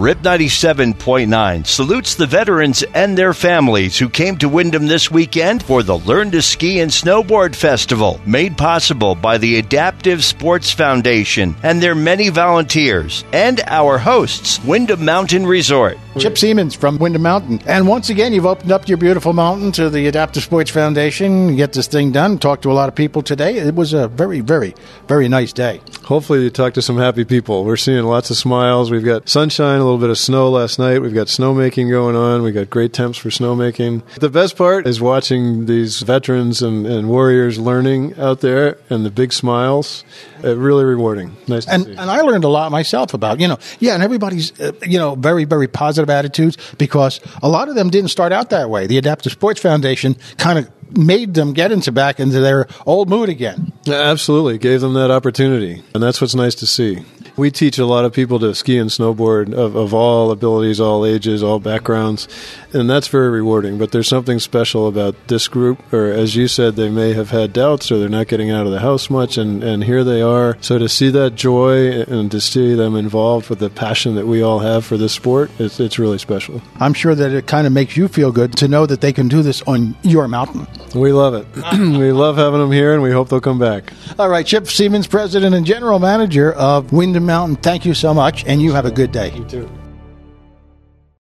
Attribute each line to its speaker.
Speaker 1: RIP 97.9 salutes the veterans and their families who came to Wyndham this weekend for the Learn to Ski and Snowboard Festival, made possible by the Adaptive Sports Foundation and their many volunteers, and our hosts, Wyndham Mountain Resort.
Speaker 2: Chip Siemens from Wyndham Mountain. And once again, you've opened up your beautiful mountain to the Adaptive Sports Foundation. You get this thing done. Talked to a lot of people today. It was a very, very, very nice day.
Speaker 3: Hopefully you talk to some happy people. We're seeing lots of smiles. We've got sunshine, a little bit of snow last night. We've got snowmaking going on. We've got great temps for snowmaking. The best part is watching these veterans and warriors learning out there and the big smiles. Really rewarding. Nice to see.
Speaker 2: And I learned a lot myself about, and everybody's, very, very positive attitudes, because a lot of them didn't start out that way. The Adaptive Sports Foundation kind of made them get back into their old mood again.
Speaker 3: Absolutely. Gave them that opportunity. And that's what's nice to see. We teach a lot of people to ski and snowboard of all abilities, all ages, all backgrounds, and that's very rewarding. But there's something special about this group, or as you said, they may have had doubts or they're not getting out of the house much, and here they are. So to see that joy and to see them involved with the passion that we all have for this sport, it's really special.
Speaker 2: I'm sure that it kind of makes you feel good to know that they can do this on your mountain.
Speaker 3: We love it. We love having them here, and we hope they'll come back.
Speaker 2: All right, Chip Siemens, President and General Manager of Wyndham Mountain, thank you so much, and you have a good day.
Speaker 3: You too.